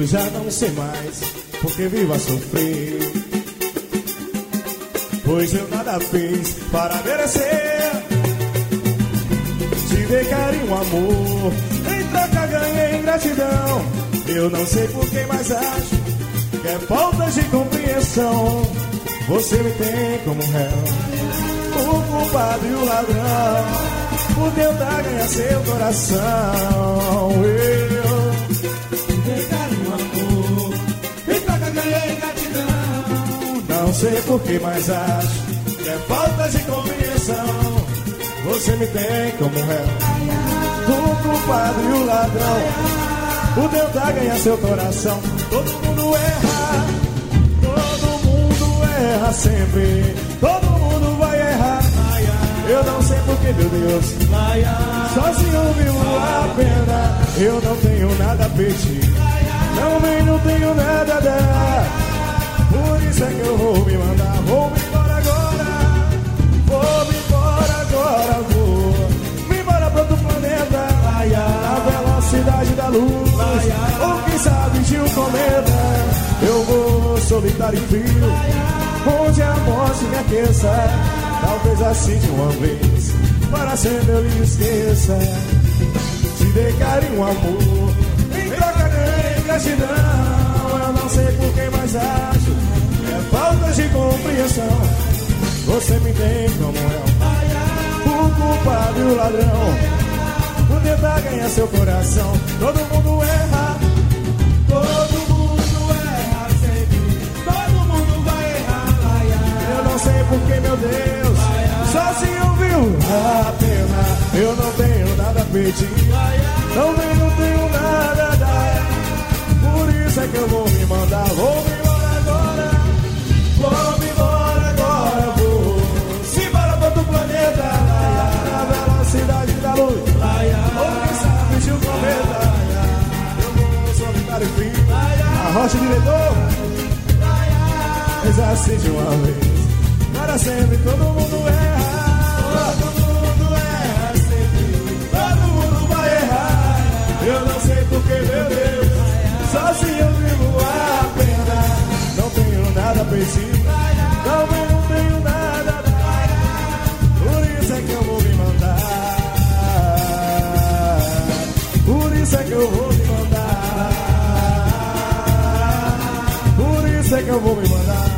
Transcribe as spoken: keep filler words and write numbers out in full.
já não sei mais porque vivo a sofrer, pois eu nada fiz para merecer. Te dei carinho, amor, em troca ganhei gratidão. Eu não sei por que, mas acho que é falta de compreensão. Você me tem como réu, o culpado e o ladrão, por tentar ganhar seu coração. Eu te dei carinho, amor, em troca ganhei gratidão. Não sei por que, mas acho que é falta de compreensão. Você me tem como réu, o culpado e o ladrão, por tentar ganhar seu coração. Todo mundo erra, todo mundo erra sempre, todo mundo vai errar. Eu não sei porquê, meu Deus, sozinho vivo a pena. Eu não tenho nada a pedir, também não tenho nada a dar. Por isso é que eu vou me mandar, vou me embora agora. Vou me embora agora, vou me embora pra outro planeta, na velocidade da luz, ou quem sabe de um cometa. Eu vou solitário e frio, onde a morte me aqueça. Talvez assim de uma vez, para sempre eu lhe esqueça. Te dei carinho, amor, em troca ganhei gratidão. Eu não sei por que, mas acho que é falta de compreensão. Você me tem como é o culpado e o ladrão, por tentar ganhar seu coração. Todo mundo erra, todo mundo erra sempre, todo mundo vai errar. Eu não sei por que, meu Deus, sozinho viu a pena. Eu não tenho nada a pedir, também não tenho nada a dar. Por isso é que eu vou me mandar, vou me embora agora. Vou me embora agora, vou se embora para outro planeta, na velocidade da luz, ou quem sabe de um cometa. Eu vou solitário e frio, arrocha o diretor, fez assim de uma vez, para sempre. Todo mundo erra, todo mundo erra sempre, todo mundo vai errar. Eu não sei porquê, meu Deus, sozinho eu vivo a pena. Não tenho nada a pedir, também não tenho nada a dar. Por isso é que eu vou me mandar, por isso é que eu vou me mandar, por isso é que eu vou me mandar.